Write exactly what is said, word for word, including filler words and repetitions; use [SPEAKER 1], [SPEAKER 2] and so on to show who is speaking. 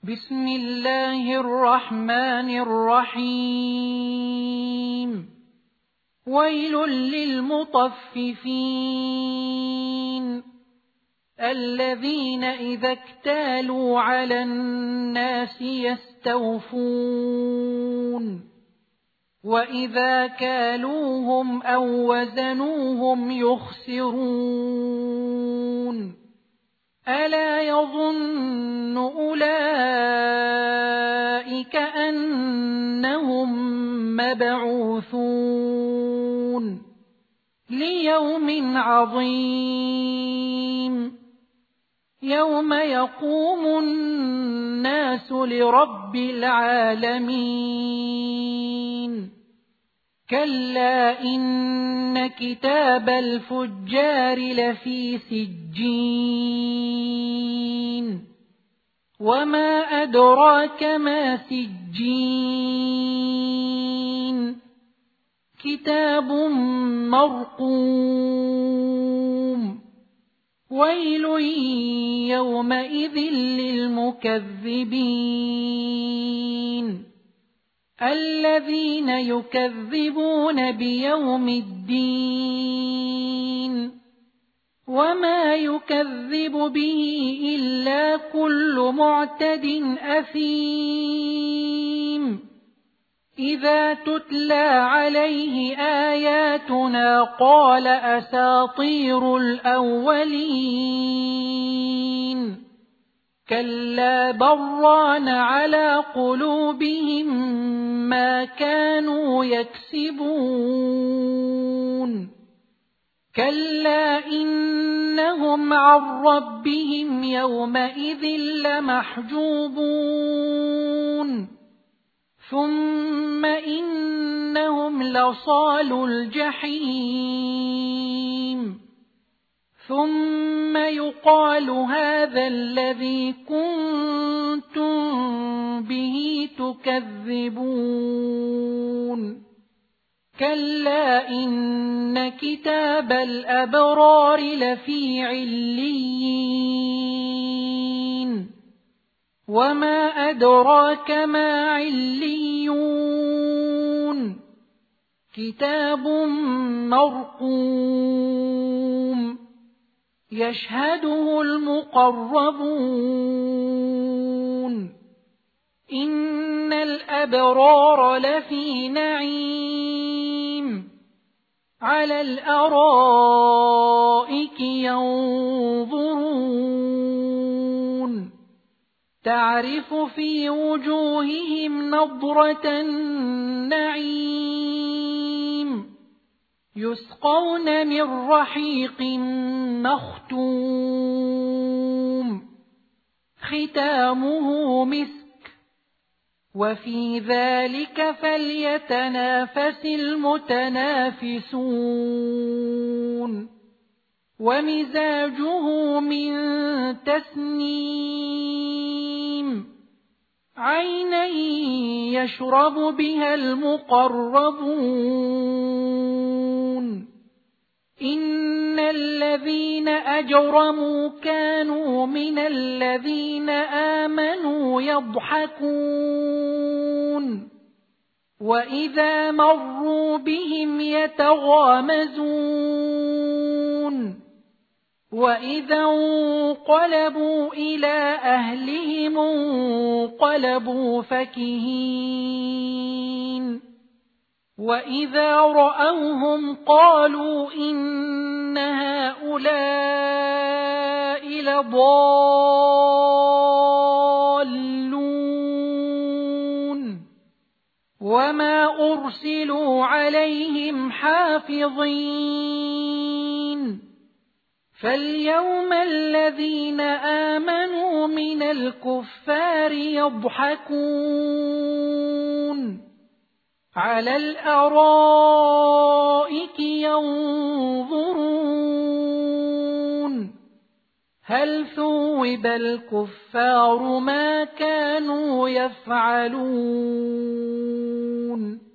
[SPEAKER 1] بسم الله الرحمن الرحيم. ويل للمطففين الذين إذا اكتالوا على الناس يستوفون وإذا كالوهم أو وزنوهم يخسرون. ألا يظن أولئك أنهم مبعوثون ليوم عظيم يوم يقوم الناس لرب العالمين. كلا إن كتاب الفجار لفي سجين وما أدراك ما سجين كتاب مرقوم. ويل يومئذ للمكذبين الذين يكذبون بيوم الدين وما يكذب به إلا كل معتد أثيم إذا تتلى عليه آياتنا قال أساطير الأولين. كلا بران على قلوبهم ما كانوا يكسبون. كلا إنهم عن ربهم يومئذ لمحجوبون ثم إنهم لصالو الجحيم ثم يقال هذا الذي كنتم به تكذبون. كلا إن كتاب الأبرار لفي عليين وما أدراك ما عليون كتاب مرقوم يشهده المقربون. إن الأبرار لفي نعيم على الأرائك ينظرون تعرف في وجوههم نضرة النعيم يسقون من رحيق مختوم ختامه مسك وفي ذلك فليتنافس المتنافسون. ومزاجه من تسنيم عينا يشرب بها المقربون. إن الذين أجرموا كانوا من الذين آمنوا يضحكون وإذا مروا بهم يتغامزون وإذا انقلبوا إلى أهلهم انقلبوا فكهين وإذا رأوهم قالوا إن هؤلاء لضالون وما أرسلوا عليهم حافظين. فاليوم الذين آمنوا من الكفار يضحكون على الأرائك ينظرون هل ثوب الكفار ما كانوا يفعلون.